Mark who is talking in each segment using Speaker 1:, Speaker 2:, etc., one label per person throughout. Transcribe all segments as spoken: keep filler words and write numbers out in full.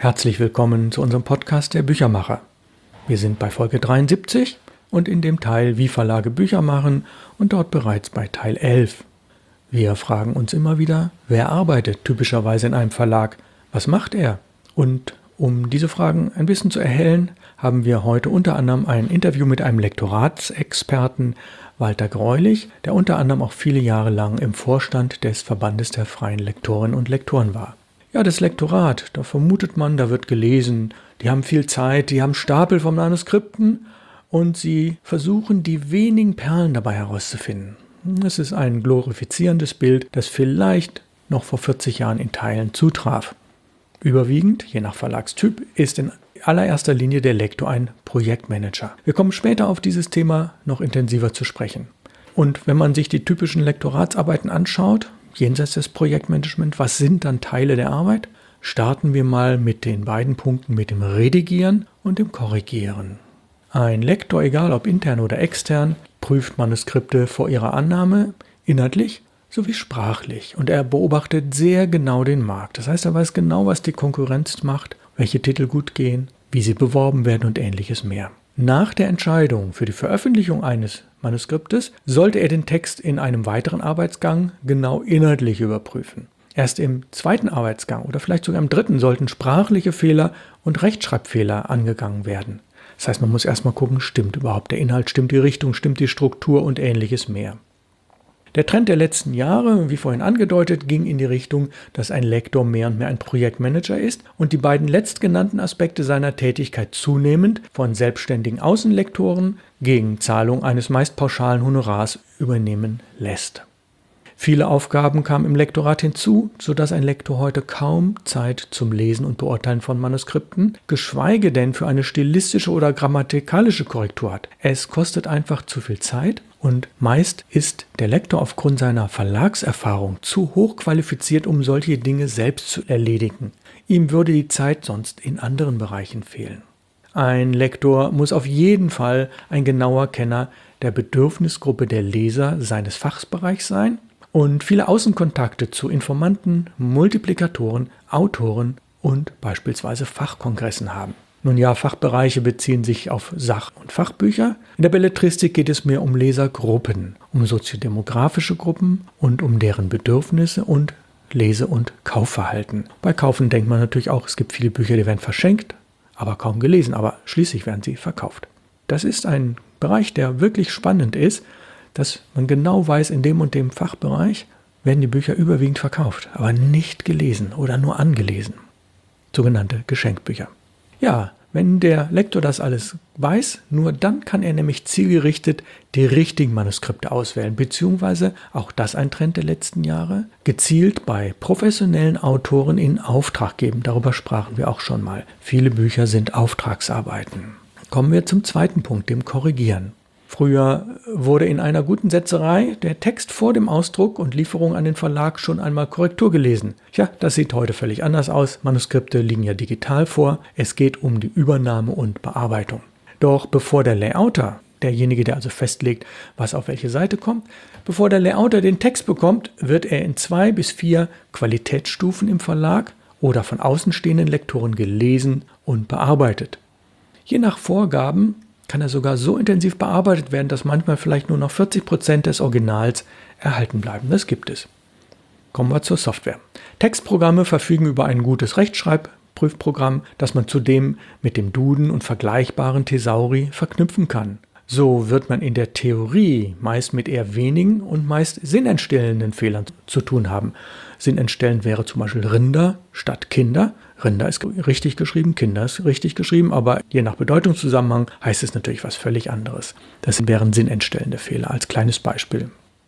Speaker 1: Herzlich willkommen zu unserem Podcast der Büchermacher. Wir sind bei Folge dreiundsiebzig und in dem Teil Wie Verlage Bücher machen und dort bereits bei Teil elf. Wir fragen uns immer wieder, wer arbeitet typischerweise in einem Verlag? Was macht er? Und um diese Fragen ein bisschen zu erhellen, haben wir heute unter anderem ein Interview mit einem Lektoratsexperten, Walter Greulich, der unter anderem auch viele Jahre lang im Vorstand des Verbandes der freien Lektorinnen und Lektoren war. Ja, das Lektorat, da vermutet man, da wird gelesen, die haben viel Zeit, die haben Stapel von Manuskripten und sie versuchen, die wenigen Perlen dabei herauszufinden. Es ist ein glorifizierendes Bild, das vielleicht noch vor vierzig Jahren in Teilen zutraf. Überwiegend, je nach Verlagstyp, ist in allererster Linie der Lektor ein Projektmanager. Wir kommen später auf dieses Thema noch intensiver zu sprechen. Und wenn man sich die typischen Lektoratsarbeiten anschaut, jenseits des Projektmanagements, was sind dann Teile der Arbeit? Starten wir mal mit den beiden Punkten, mit dem Redigieren und dem Korrigieren. Ein Lektor, egal ob intern oder extern, prüft Manuskripte vor ihrer Annahme, inhaltlich sowie sprachlich. Und er beobachtet sehr genau den Markt. Das heißt, er weiß genau, was die Konkurrenz macht, welche Titel gut gehen, wie sie beworben werden und ähnliches mehr. Nach der Entscheidung für die Veröffentlichung eines Manuskriptes sollte er den Text in einem weiteren Arbeitsgang genau inhaltlich überprüfen. Erst im zweiten Arbeitsgang oder vielleicht sogar im dritten sollten sprachliche Fehler und Rechtschreibfehler angegangen werden. Das heißt, man muss erstmal gucken, stimmt überhaupt der Inhalt, stimmt die Richtung, stimmt die Struktur und ähnliches mehr. Der Trend der letzten Jahre, wie vorhin angedeutet, ging in die Richtung, dass ein Lektor mehr und mehr ein Projektmanager ist und die beiden letztgenannten Aspekte seiner Tätigkeit zunehmend von selbstständigen Außenlektoren gegen Zahlung eines meist pauschalen Honorars übernehmen lässt. Viele Aufgaben kamen im Lektorat hinzu, sodass ein Lektor heute kaum Zeit zum Lesen und Beurteilen von Manuskripten, geschweige denn für eine stilistische oder grammatikalische Korrektur hat. Es kostet einfach zu viel Zeit und meist ist der Lektor aufgrund seiner Verlagserfahrung zu hoch qualifiziert, um solche Dinge selbst zu erledigen. Ihm würde die Zeit sonst in anderen Bereichen fehlen. Ein Lektor muss auf jeden Fall ein genauer Kenner der Bedürfnisgruppe der Leser seines Fachbereichs sein und viele Außenkontakte zu Informanten, Multiplikatoren, Autoren und beispielsweise Fachkongressen haben. Nun ja, Fachbereiche beziehen sich auf Sach- und Fachbücher. In der Belletristik geht es mehr um Lesergruppen, um soziodemografische Gruppen und um deren Bedürfnisse und Lese- und Kaufverhalten. Bei Kaufen denkt man natürlich auch, es gibt viele Bücher, die werden verschenkt, aber kaum gelesen, aber schließlich werden sie verkauft. Das ist ein Bereich, der wirklich spannend ist, dass man genau weiß, in dem und dem Fachbereich werden die Bücher überwiegend verkauft, aber nicht gelesen oder nur angelesen. Sogenannte Geschenkbücher. Ja, wenn der Lektor das alles weiß, nur dann kann er nämlich zielgerichtet die richtigen Manuskripte auswählen, beziehungsweise, auch das ein Trend der letzten Jahre, gezielt bei professionellen Autoren in Auftrag geben. Darüber sprachen wir auch schon mal. Viele Bücher sind Auftragsarbeiten. Kommen wir zum zweiten Punkt, dem Korrigieren. Früher wurde in einer guten Setzerei der Text vor dem Ausdruck und Lieferung an den Verlag schon einmal Korrektur gelesen. Tja, das sieht heute völlig anders aus. Manuskripte liegen ja digital vor. Es geht um die Übernahme und Bearbeitung. Doch bevor der Layouter, derjenige, der also festlegt, was auf welche Seite kommt, bevor der Layouter den Text bekommt, wird er in zwei bis vier Qualitätsstufen im Verlag oder von außenstehenden Lektoren gelesen und bearbeitet. Je nach Vorgaben kann er sogar so intensiv bearbeitet werden, dass manchmal vielleicht nur noch vierzig Prozent des Originals erhalten bleiben. Das gibt es. Kommen wir zur Software. Textprogramme verfügen über ein gutes Rechtschreibprüfprogramm, das man zudem mit dem Duden und vergleichbaren Thesauri verknüpfen kann. So wird man in der Theorie meist mit eher wenigen und meist sinnentstellenden Fehlern zu tun haben. Sinnentstellend wäre zum Beispiel Rinder statt Kinder. Rinder ist richtig geschrieben, Kinder ist richtig geschrieben, aber je nach Bedeutungszusammenhang heißt es natürlich was völlig anderes. Das wären sinnentstellende Fehler als kleines Beispiel.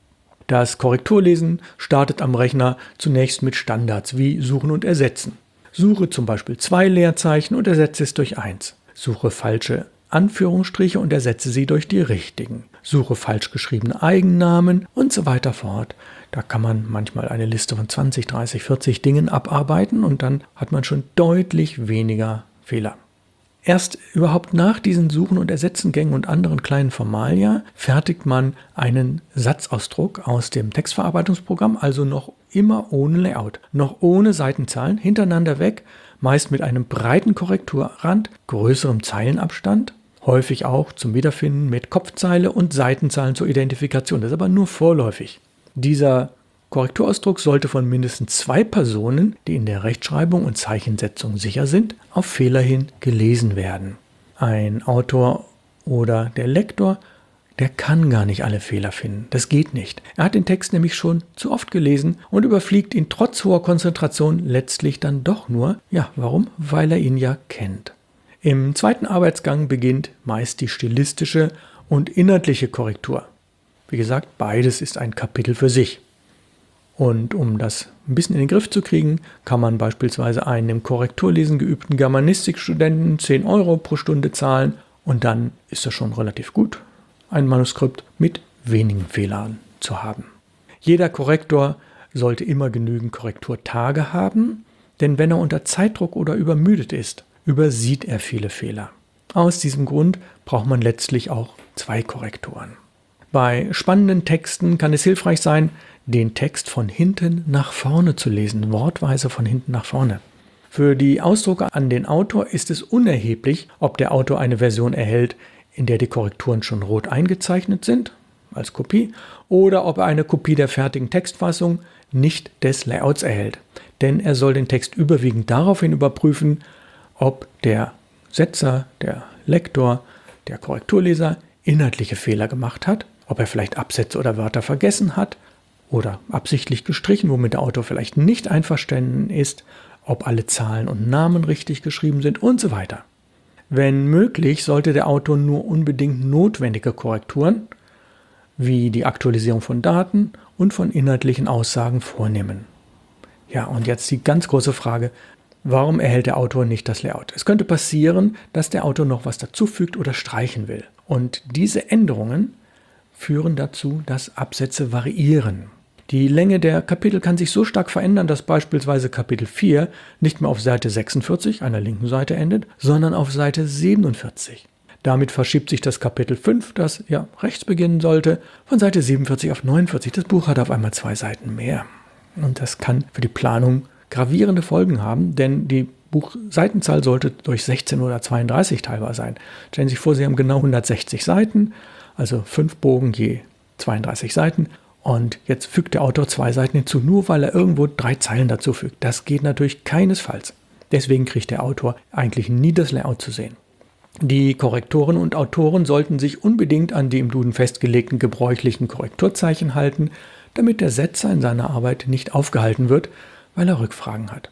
Speaker 1: Das Korrekturlesen startet am Rechner zunächst mit Standards wie Suchen und Ersetzen. Suche zum Beispiel zwei Leerzeichen und ersetze es durch eins. Suche falsche Anführungsstriche und ersetze sie durch die richtigen. Suche falsch geschriebene Eigennamen und so weiter fort. Da kann man manchmal eine Liste von zwanzig, dreißig, vierzig Dingen abarbeiten und dann hat man schon deutlich weniger Fehler. Erst überhaupt nach diesen Suchen und Ersetzengängen und anderen kleinen Formalia fertigt man einen Satzausdruck aus dem Textverarbeitungsprogramm, also noch immer ohne Layout, noch ohne Seitenzahlen, hintereinander weg, meist mit einem breiten Korrekturrand, größerem Zeilenabstand, häufig auch zum Wiederfinden mit Kopfzeile und Seitenzahlen zur Identifikation. Das ist aber nur vorläufig. Dieser Korrekturausdruck sollte von mindestens zwei Personen, die in der Rechtschreibung und Zeichensetzung sicher sind, auf Fehler hin gelesen werden. Ein Autor oder der Lektor, der kann gar nicht alle Fehler finden. Das geht nicht. Er hat den Text nämlich schon zu oft gelesen und überfliegt ihn trotz hoher Konzentration letztlich dann doch nur. Ja, warum? Weil er ihn ja kennt. Im zweiten Arbeitsgang beginnt meist die stilistische und inhaltliche Korrektur. Wie gesagt, beides ist ein Kapitel für sich. Und um das ein bisschen in den Griff zu kriegen, kann man beispielsweise einen im Korrekturlesen geübten Germanistikstudenten zehn Euro pro Stunde zahlen und dann ist das schon relativ gut, ein Manuskript mit wenigen Fehlern zu haben. Jeder Korrektor sollte immer genügend Korrekturtage haben, denn wenn er unter Zeitdruck oder übermüdet ist, übersieht er viele Fehler. Aus diesem Grund braucht man letztlich auch zwei Korrektoren. Bei spannenden Texten kann es hilfreich sein, den Text von hinten nach vorne zu lesen, wortweise von hinten nach vorne. Für die Ausdrucke an den Autor ist es unerheblich, ob der Autor eine Version erhält, in der die Korrekturen schon rot eingezeichnet sind, als Kopie, oder ob er eine Kopie der fertigen Textfassung, nicht des Layouts erhält. Denn er soll den Text überwiegend daraufhin überprüfen, ob der Setzer, der Lektor, der Korrekturleser inhaltliche Fehler gemacht hat, ob er vielleicht Absätze oder Wörter vergessen hat oder absichtlich gestrichen, womit der Autor vielleicht nicht einverstanden ist, ob alle Zahlen und Namen richtig geschrieben sind und so weiter. Wenn möglich, sollte der Autor nur unbedingt notwendige Korrekturen, wie die Aktualisierung von Daten und von inhaltlichen Aussagen vornehmen. Ja, und jetzt die ganz große Frage, warum erhält der Autor nicht das Layout? Es könnte passieren, dass der Autor noch was dazufügt oder streichen will. Und diese Änderungen führen dazu, dass Absätze variieren. Die Länge der Kapitel kann sich so stark verändern, dass beispielsweise Kapitel vier nicht mehr auf Seite sechsundvierzig, einer linken Seite, endet, sondern auf Seite siebenundvierzig. Damit verschiebt sich das Kapitel fünf, das ja rechts beginnen sollte, von Seite siebenundvierzig auf neunundvierzig. Das Buch hat auf einmal zwei Seiten mehr. Und das kann für die Planung gravierende Folgen haben, denn die Buchseitenzahl sollte durch sechzehn oder zweiunddreißig teilbar sein. Stellen Sie sich vor, Sie haben genau hundertsechzig Seiten, also fünf Bogen je zweiunddreißig Seiten. Und jetzt fügt der Autor zwei Seiten hinzu, nur weil er irgendwo drei Zeilen dazu fügt. Das geht natürlich keinesfalls. Deswegen kriegt der Autor eigentlich nie das Layout zu sehen. Die Korrektoren und Autoren sollten sich unbedingt an die im Duden festgelegten gebräuchlichen Korrekturzeichen halten, damit der Setzer in seiner Arbeit nicht aufgehalten wird, weil er Rückfragen hat.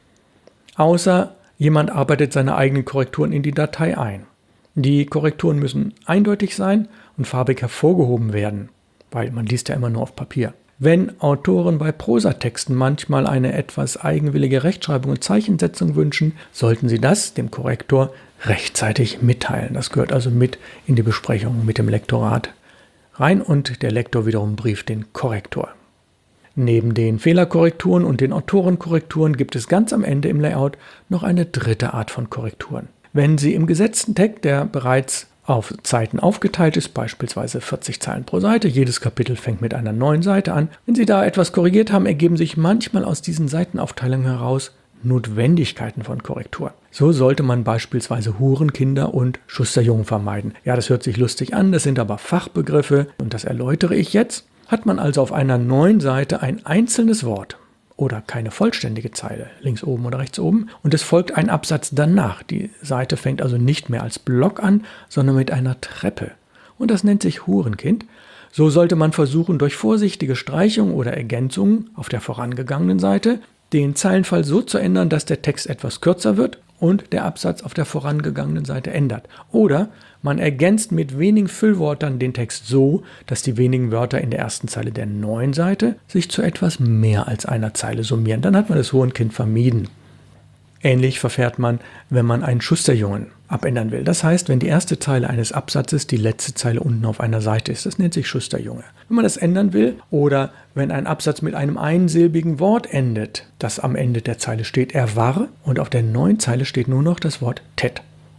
Speaker 1: Außer jemand arbeitet seine eigenen Korrekturen in die Datei ein. Die Korrekturen müssen eindeutig sein und farbig hervorgehoben werden, weil man liest ja immer nur auf Papier. Wenn Autoren bei Prosatexten manchmal eine etwas eigenwillige Rechtschreibung und Zeichensetzung wünschen, sollten sie das dem Korrektor rechtzeitig mitteilen. Das gehört also mit in die Besprechung mit dem Lektorat rein und der Lektor wiederum brieft den Korrektor. Neben den Fehlerkorrekturen und den Autorenkorrekturen gibt es ganz am Ende im Layout noch eine dritte Art von Korrekturen. Wenn Sie im gesetzten Text, der bereits auf Seiten aufgeteilt ist, beispielsweise vierzig Zeilen pro Seite, jedes Kapitel fängt mit einer neuen Seite an. Wenn Sie da etwas korrigiert haben, ergeben sich manchmal aus diesen Seitenaufteilungen heraus Notwendigkeiten von Korrektur. So sollte man beispielsweise Hurenkinder und Schusterjungen vermeiden. Ja, das hört sich lustig an, das sind aber Fachbegriffe und das erläutere ich jetzt. Hat man also auf einer neuen Seite ein einzelnes Wort oder keine vollständige Zeile, links oben oder rechts oben, und es folgt ein Absatz danach. Die Seite fängt also nicht mehr als Block an, sondern mit einer Treppe. Und das nennt sich Hurenkind. So sollte man versuchen, durch vorsichtige Streichung oder Ergänzungen auf der vorangegangenen Seite den Zeilenfall so zu ändern, dass der Text etwas kürzer wird und der Absatz auf der vorangegangenen Seite ändert. Oder man ergänzt mit wenigen Füllwörtern den Text so, dass die wenigen Wörter in der ersten Zeile der neuen Seite sich zu etwas mehr als einer Zeile summieren. Dann hat man das Hurenkind vermieden. Ähnlich verfährt man, wenn man einen Schusterjungen abändern will. Das heißt, wenn die erste Zeile eines Absatzes die letzte Zeile unten auf einer Seite ist. Das nennt sich Schusterjunge. Wenn man das ändern will oder wenn ein Absatz mit einem einsilbigen Wort endet, das am Ende der Zeile steht, er war, und auf der neuen Zeile steht nur noch das Wort tät.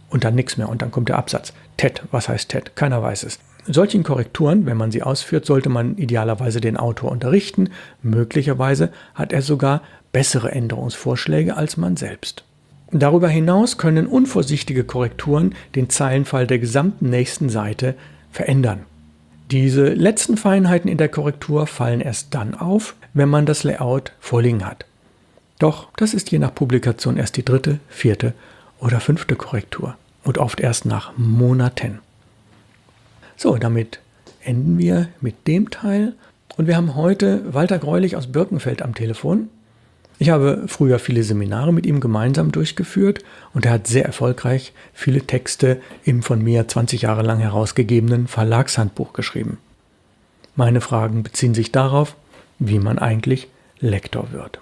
Speaker 1: und dann nichts mehr und dann kommt der Absatz. Ted, was heißt Ted? Keiner weiß es. Solchen Korrekturen, wenn man sie ausführt, sollte man idealerweise den Autor unterrichten. Möglicherweise hat er sogar bessere Änderungsvorschläge als man selbst. Darüber hinaus können unvorsichtige Korrekturen den Zeilenfall der gesamten nächsten Seite verändern. Diese letzten Feinheiten in der Korrektur fallen erst dann auf, wenn man das Layout vorliegen hat. Doch das ist je nach Publikation erst die dritte, vierte oder fünfte Korrektur und oft erst nach Monaten. So, damit enden wir mit dem Teil und wir haben heute Walter Greulich aus Birkenfeld am Telefon. Ich habe früher viele Seminare mit ihm gemeinsam durchgeführt und er hat sehr erfolgreich viele Texte im von mir zwanzig Jahre lang herausgegebenen Verlagshandbuch geschrieben. Meine Fragen beziehen sich darauf, wie man eigentlich Lektor wird.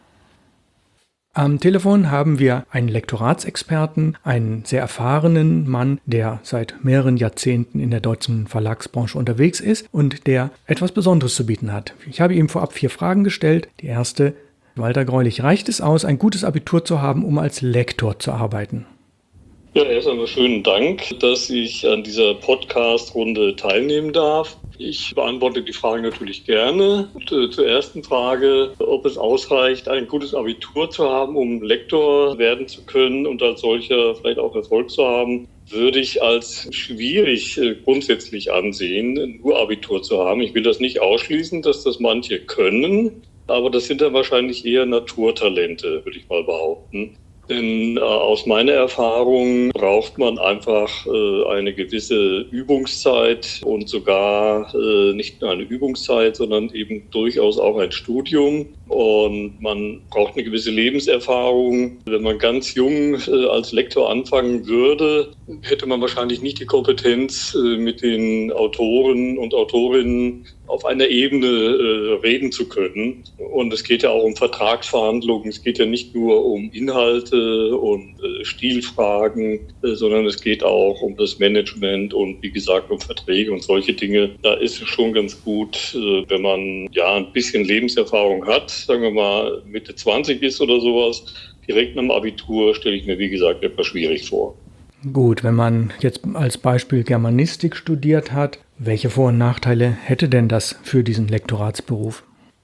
Speaker 1: Am Telefon haben wir einen Lektoratsexperten, einen sehr erfahrenen Mann, der seit mehreren Jahrzehnten in der deutschen Verlagsbranche unterwegs ist und der etwas Besonderes zu bieten hat. Ich habe ihm vorab vier Fragen gestellt. Die erste: Walter Greulich, reicht es aus, ein gutes Abitur zu haben, um als Lektor zu arbeiten?
Speaker 2: Ja, erst einmal schönen Dank, dass ich an dieser Podcast-Runde teilnehmen darf. Ich beantworte die Frage natürlich gerne. Zur ersten Frage, ob es ausreicht, ein gutes Abitur zu haben, um Lektor werden zu können und als solcher vielleicht auch Erfolg zu haben, würde ich als schwierig grundsätzlich ansehen, nur Abitur zu haben. Ich will das nicht ausschließen, dass das manche können, aber das sind dann wahrscheinlich eher Naturtalente, würde ich mal behaupten. Denn äh, aus meiner Erfahrung braucht man einfach äh, eine gewisse Übungszeit und sogar äh, nicht nur eine Übungszeit, sondern eben durchaus auch ein Studium. Und man braucht eine gewisse Lebenserfahrung. Wenn man ganz jung äh, als Lektor anfangen würde, hätte man wahrscheinlich nicht die Kompetenz, äh, mit den Autoren und Autorinnen auf einer Ebene äh, reden zu können. Und es geht ja auch um Vertragsverhandlungen, es geht ja nicht nur um Inhalte und äh, Stilfragen, äh, sondern es geht auch um das Management und wie gesagt um Verträge und solche Dinge. Da ist es schon ganz gut, äh, wenn man ja ein bisschen Lebenserfahrung hat, sagen wir mal Mitte zwanzig ist oder sowas. Direkt nach dem Abitur stelle ich mir, wie gesagt, etwas schwierig vor.
Speaker 1: Gut, wenn man jetzt als Beispiel Germanistik studiert hat, welche Vor- und Nachteile hätte denn das für diesen Lektoratsberuf?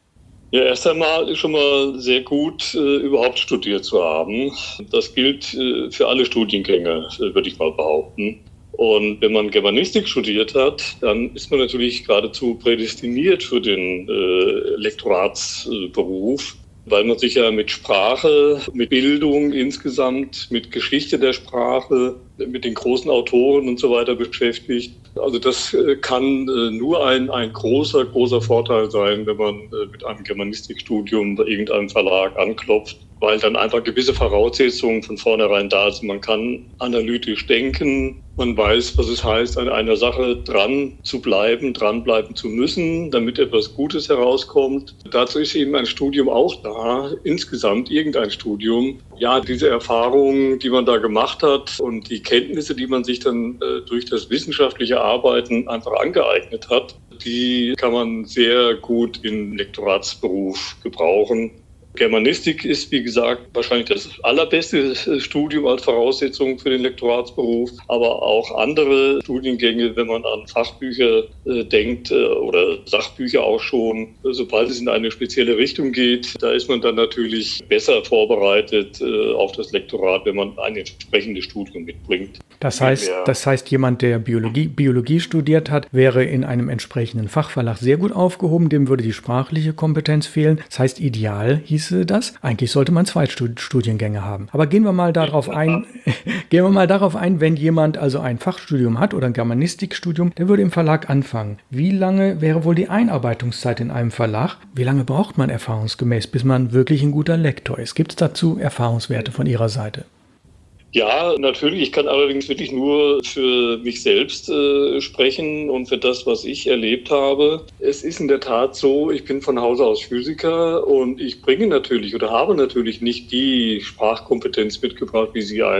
Speaker 2: Ja, erst einmal ist schon mal sehr gut, äh, überhaupt studiert zu haben. Das gilt äh, für alle Studiengänge, äh, würde ich mal behaupten. Und wenn man Germanistik studiert hat, dann ist man natürlich geradezu prädestiniert für den äh, Lektoratsberuf, weil man sich ja mit Sprache, mit Bildung insgesamt, mit Geschichte der Sprache, mit den großen Autoren und so weiter beschäftigt. Also das kann nur ein, ein großer, großer Vorteil sein, wenn man mit einem Germanistikstudium bei irgendeinem Verlag anklopft, weil dann einfach gewisse Voraussetzungen von vornherein da sind. Man kann analytisch denken, man weiß, was es heißt, an einer Sache dran zu bleiben, dranbleiben zu müssen, damit etwas Gutes herauskommt. Dazu ist eben ein Studium auch da, insgesamt irgendein Studium. Ja, diese Erfahrungen, die man da gemacht hat und die Kenntnisse, die man sich dann äh, durch das wissenschaftliche Arbeiten einfach angeeignet hat, die kann man sehr gut im Lektoratsberuf gebrauchen. Germanistik ist, wie gesagt, wahrscheinlich das allerbeste Studium als Voraussetzung für den Lektoratsberuf, aber auch andere Studiengänge, wenn man an Fachbücher äh, denkt äh, oder Sachbücher auch schon, sobald es in eine spezielle Richtung geht, da ist man dann natürlich besser vorbereitet äh, auf das Lektorat, wenn man ein entsprechendes Studium mitbringt.
Speaker 1: Das heißt, das heißt, jemand, der Biologie, Biologie studiert hat, wäre in einem entsprechenden Fachverlag sehr gut aufgehoben, dem würde die sprachliche Kompetenz fehlen. Das heißt, ideal hieß das. Eigentlich sollte man zwei Studiengänge haben. Aber gehen wir mal darauf ein, gehen wir mal darauf ein, wenn jemand also ein Fachstudium hat oder ein Germanistikstudium, der würde im Verlag anfangen. Wie lange wäre wohl die Einarbeitungszeit in einem Verlag? Wie lange braucht man erfahrungsgemäß, bis man wirklich ein guter Lektor ist? Gibt es dazu Erfahrungswerte von Ihrer Seite?
Speaker 2: Ja, natürlich. Ich kann allerdings wirklich nur für mich selbst äh, sprechen und für das, was ich erlebt habe. Es ist in der Tat so, ich bin von Hause aus Physiker und ich bringe natürlich oder habe natürlich nicht die Sprachkompetenz mitgebracht, wie sie ein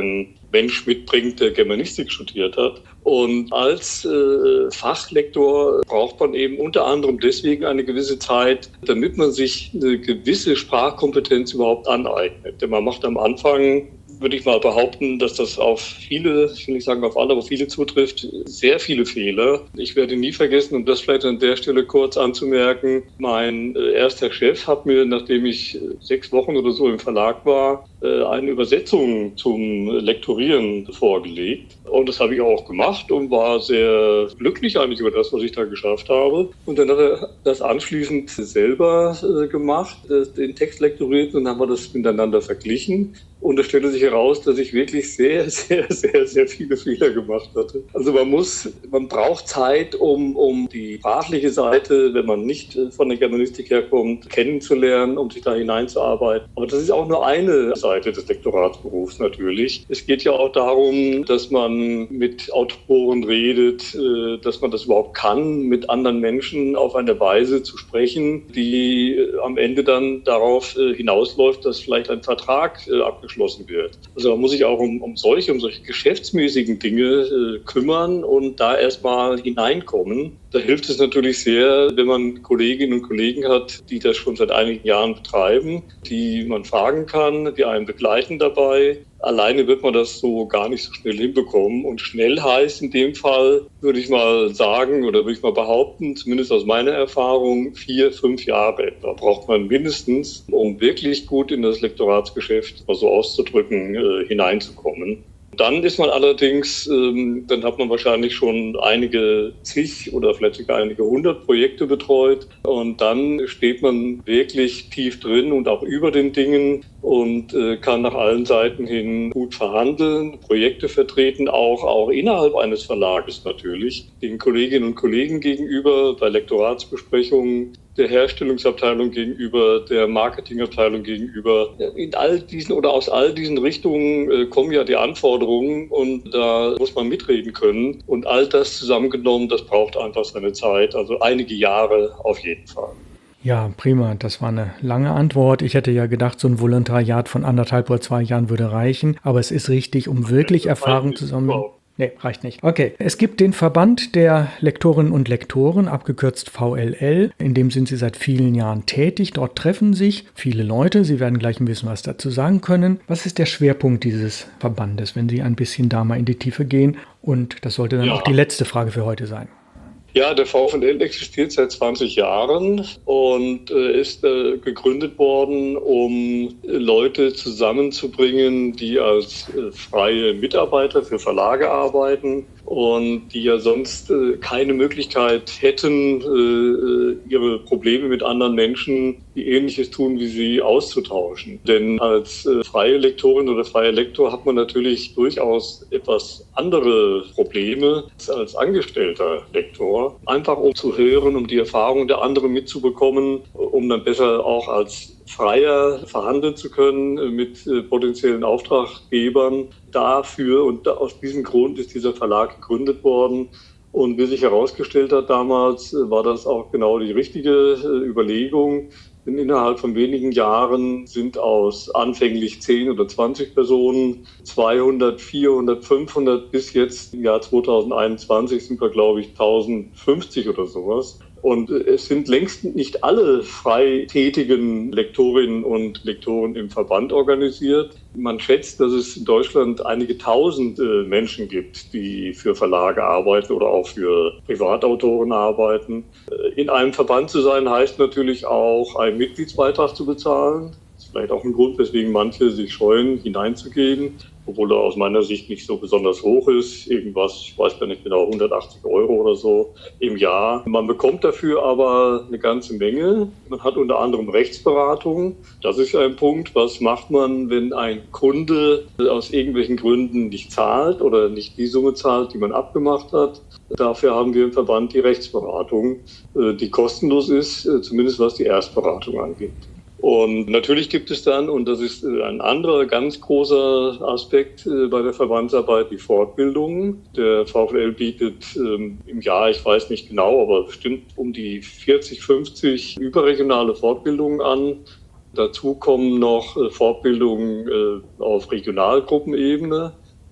Speaker 2: Mensch mitbringt, der Germanistik studiert hat. Und als äh, Fachlektor braucht man eben unter anderem deswegen eine gewisse Zeit, damit man sich eine gewisse Sprachkompetenz überhaupt aneignet. Denn man macht am Anfang, würde ich mal behaupten, dass das auf viele, ich will nicht sagen auf alle, aber viele zutrifft, sehr viele Fehler. Ich werde nie vergessen, um das vielleicht an der Stelle kurz anzumerken, mein äh, erster Chef hat mir, nachdem ich äh, sechs Wochen oder so im Verlag war, äh, eine Übersetzung zum Lektorieren vorgelegt. Und das habe ich auch gemacht und war sehr glücklich eigentlich über das, was ich da geschafft habe. Und dann hat er das anschließend selber äh, gemacht, äh, den Text lektoriert, und dann haben wir das miteinander verglichen. Und es stellte sich heraus, dass ich wirklich sehr, sehr, sehr, sehr viele Fehler gemacht hatte. Also man muss, man braucht Zeit, um, um die sprachliche Seite, wenn man nicht von der Germanistik herkommt, kennenzulernen, um sich da hineinzuarbeiten. Aber das ist auch nur eine Seite des Lektoratsberufs natürlich. Es geht ja auch darum, dass man mit Autoren redet, dass man das überhaupt kann, mit anderen Menschen auf eine Weise zu sprechen, die am Ende dann darauf hinausläuft, dass vielleicht ein Vertrag abgeschlossen wird. Also man muss sich auch um, um solche, um solche geschäftsmäßigen Dinge äh, kümmern und da erstmal hineinkommen. Da hilft es natürlich sehr, wenn man Kolleginnen und Kollegen hat, die das schon seit einigen Jahren betreiben, die man fragen kann, die einen begleiten dabei. Alleine wird man das so gar nicht so schnell hinbekommen. Und schnell heißt in dem Fall, würde ich mal sagen oder würde ich mal behaupten, zumindest aus meiner Erfahrung, vier, fünf Jahre etwa braucht man mindestens, um wirklich gut in das Lektoratsgeschäft, mal so auszudrücken, äh, hineinzukommen. Dann ist man allerdings, ähm, dann hat man wahrscheinlich schon einige zig oder vielleicht sogar einige hundert Projekte betreut. Und dann steht man wirklich tief drin und auch über den Dingen und äh, kann nach allen Seiten hin gut verhandeln, Projekte vertreten, auch, auch innerhalb eines Verlages natürlich, den Kolleginnen und Kollegen gegenüber, bei Lektoratsbesprechungen, der Herstellungsabteilung gegenüber, der Marketingabteilung gegenüber. In all diesen oder aus all diesen Richtungen äh, kommen ja die Anforderungen und da muss man mitreden können. Und all das zusammengenommen, das braucht einfach seine Zeit, also einige Jahre auf jeden Fall.
Speaker 1: Ja, prima. Das war eine lange Antwort. Ich hätte ja gedacht, so ein Volontariat von anderthalb oder zwei Jahren würde reichen. Aber es ist richtig, um wirklich Erfahrung zu sammeln. Nee, reicht nicht. Okay. Es gibt den Verband der Lektorinnen und Lektoren, abgekürzt V L L. In dem sind Sie seit vielen Jahren tätig. Dort treffen sich viele Leute. Sie werden gleich ein bisschen was dazu sagen können. Was ist der Schwerpunkt dieses Verbandes, wenn Sie ein bisschen da mal in die Tiefe gehen? Und das sollte dann ja auch die letzte Frage für heute sein.
Speaker 2: Ja, der V L L existiert seit zwanzig Jahren und äh, ist äh, gegründet worden, um Leute zusammenzubringen, die als äh, freie Mitarbeiter für Verlage arbeiten und die ja sonst äh, keine Möglichkeit hätten, äh, ihre Probleme mit anderen Menschen, die Ähnliches tun wie sie, auszutauschen. Denn als äh, freie Lektorin oder freier Lektor hat man natürlich durchaus etwas andere Probleme als angestellter Lektor. Einfach um zu hören, um die Erfahrung der anderen mitzubekommen, um dann besser auch als Freier verhandeln zu können mit äh, potenziellen Auftraggebern. Dafür und da, aus diesem Grund ist dieser Verlag gegründet worden. Und wie sich herausgestellt hat damals, äh, war das auch genau die richtige äh, Überlegung. Denn innerhalb von wenigen Jahren sind aus anfänglich zehn oder zwanzig Personen zweihundert, vierhundert, fünfhundert bis jetzt im Jahr zweitausendeinundzwanzig sind wir, glaube ich, tausendfünfzig oder sowas. Und es sind längst nicht alle frei tätigen Lektorinnen und Lektoren im Verband organisiert. Man schätzt, dass es in Deutschland einige tausend Menschen gibt, die für Verlage arbeiten oder auch für Privatautoren arbeiten. In einem Verband zu sein, heißt natürlich auch, einen Mitgliedsbeitrag zu bezahlen. Das ist vielleicht auch ein Grund, weswegen manche sich scheuen, hineinzugehen, obwohl er aus meiner Sicht nicht so besonders hoch ist. Irgendwas, ich weiß gar nicht genau, hundertachtzig Euro oder so im Jahr. Man bekommt dafür aber eine ganze Menge. Man hat unter anderem Rechtsberatung. Das ist ein Punkt. Was macht man, wenn ein Kunde aus irgendwelchen Gründen nicht zahlt oder nicht die Summe zahlt, die man abgemacht hat? Dafür haben wir im Verband die Rechtsberatung, die kostenlos ist, zumindest was die Erstberatung angeht. Und natürlich gibt es dann, und das ist ein anderer ganz großer Aspekt bei der Verbandsarbeit, die Fortbildungen. Der V L L bietet ähm, im Jahr, ich weiß nicht genau, aber bestimmt um die vierzig, fünfzig überregionale Fortbildungen an. Dazu kommen noch äh, Fortbildungen äh, auf Regionalgruppenebene.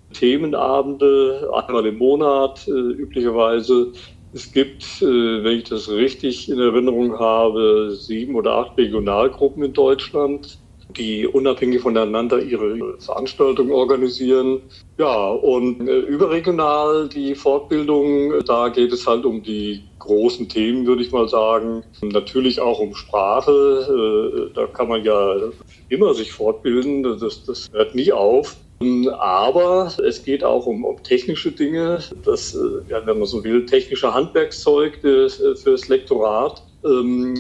Speaker 2: Themenabende, einmal im Monat äh, üblicherweise. Es gibt, äh, wenn ich das richtig in Erinnerung habe, sieben oder acht Regionalgruppen in Deutschland, die unabhängig voneinander ihre Veranstaltungen organisieren. Ja, und äh, überregional die Fortbildung, da geht es halt um die großen Themen, würde ich mal sagen. Natürlich auch um Sprache, äh, da kann man ja immer sich fortbilden, das, das hört nie auf. Aber es geht auch um, um technische Dinge, das, ja, wenn man so will, technische Handwerkszeug fürs Lektorat. Ähm,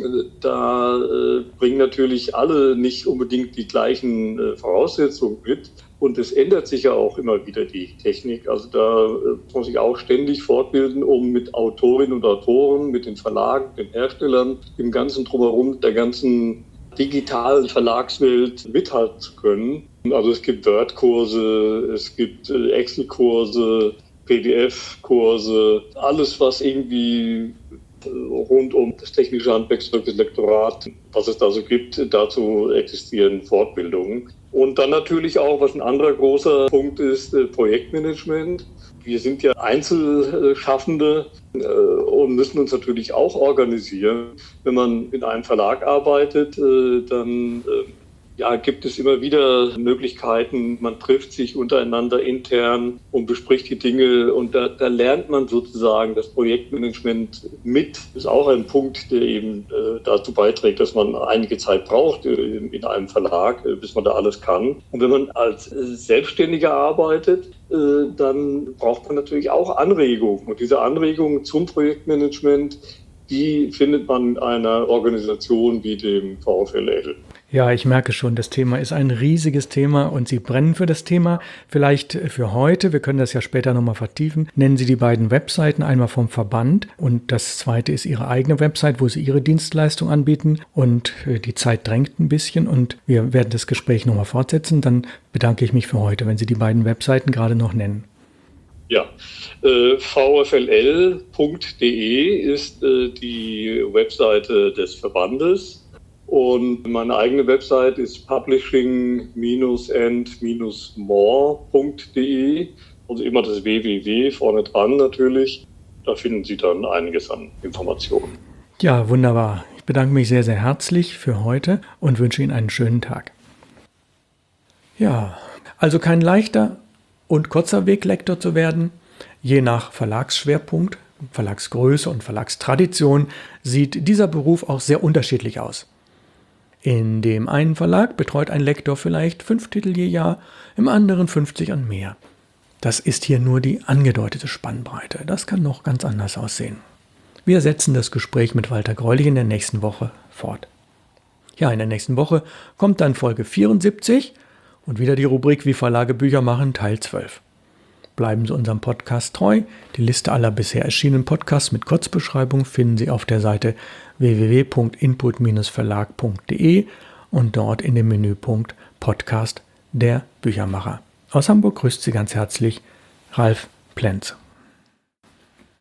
Speaker 2: da äh, bringen natürlich alle nicht unbedingt die gleichen äh, Voraussetzungen mit. Und es ändert sich ja auch immer wieder die Technik. Also da äh, muss man sich auch ständig fortbilden, um mit Autorinnen und Autoren, mit den Verlagen, den Herstellern, dem ganzen Drumherum, der ganzen digitalen Verlagswelt mithalten zu können. Also es gibt Word-Kurse, es gibt äh, Excel-Kurse, P D F-Kurse, alles, was irgendwie rund um das technische Handwerkszeug, das Lektorat, was es da so gibt, dazu existieren Fortbildungen. Und dann natürlich auch, was ein anderer großer Punkt ist, Projektmanagement. Wir sind ja Einzelschaffende und müssen uns natürlich auch organisieren. Wenn man in einem Verlag arbeitet, dann ja, gibt es immer wieder Möglichkeiten, man trifft sich untereinander intern und bespricht die Dinge und da, da lernt man sozusagen das Projektmanagement mit. Das ist auch ein Punkt, der eben äh, dazu beiträgt, dass man einige Zeit braucht äh, in einem Verlag, äh, bis man da alles kann. Und wenn man als äh, Selbstständiger arbeitet, äh, dann braucht man natürlich auch Anregungen. Und diese Anregungen zum Projektmanagement, die findet man in einer Organisation wie dem VfL.
Speaker 1: Ja, ich merke schon, das Thema ist ein riesiges Thema und Sie brennen für das Thema. Vielleicht für heute, wir können das ja später nochmal vertiefen, nennen Sie die beiden Webseiten, einmal vom Verband und das zweite ist Ihre eigene Website, wo Sie Ihre Dienstleistung anbieten und die Zeit drängt ein bisschen und wir werden das Gespräch nochmal fortsetzen. Dann bedanke ich mich für heute, wenn Sie die beiden Webseiten gerade noch nennen.
Speaker 2: Ja, äh, v f l l punkt d e ist äh, die Webseite des Verbandes. Und meine eigene Website ist publishing and more punkt d e, also immer das w w w vorne dran natürlich. Da finden Sie dann einiges an Informationen.
Speaker 1: Ja, wunderbar. Ich bedanke mich sehr, sehr herzlich für heute und wünsche Ihnen einen schönen Tag. Ja, also kein leichter und kurzer Weg, Lektor zu werden. Je nach Verlagsschwerpunkt, Verlagsgröße und Verlagstradition sieht dieser Beruf auch sehr unterschiedlich aus. In dem einen Verlag betreut ein Lektor vielleicht fünf Titel je Jahr, im anderen fünfzig und mehr. Das ist hier nur die angedeutete Spannbreite. Das kann noch ganz anders aussehen. Wir setzen das Gespräch mit Walter Greulich in der nächsten Woche fort. Ja, in der nächsten Woche kommt dann Folge vierundsiebzig und wieder die Rubrik Wie Verlage Bücher machen, Teil zwölf. Bleiben Sie unserem Podcast treu. Die Liste aller bisher erschienenen Podcasts mit Kurzbeschreibung finden Sie auf der Seite w w w punkt input verlag punkt d e und dort in dem Menüpunkt Podcast der Büchermacher. Aus Hamburg grüßt Sie ganz herzlich Ralf Plenz.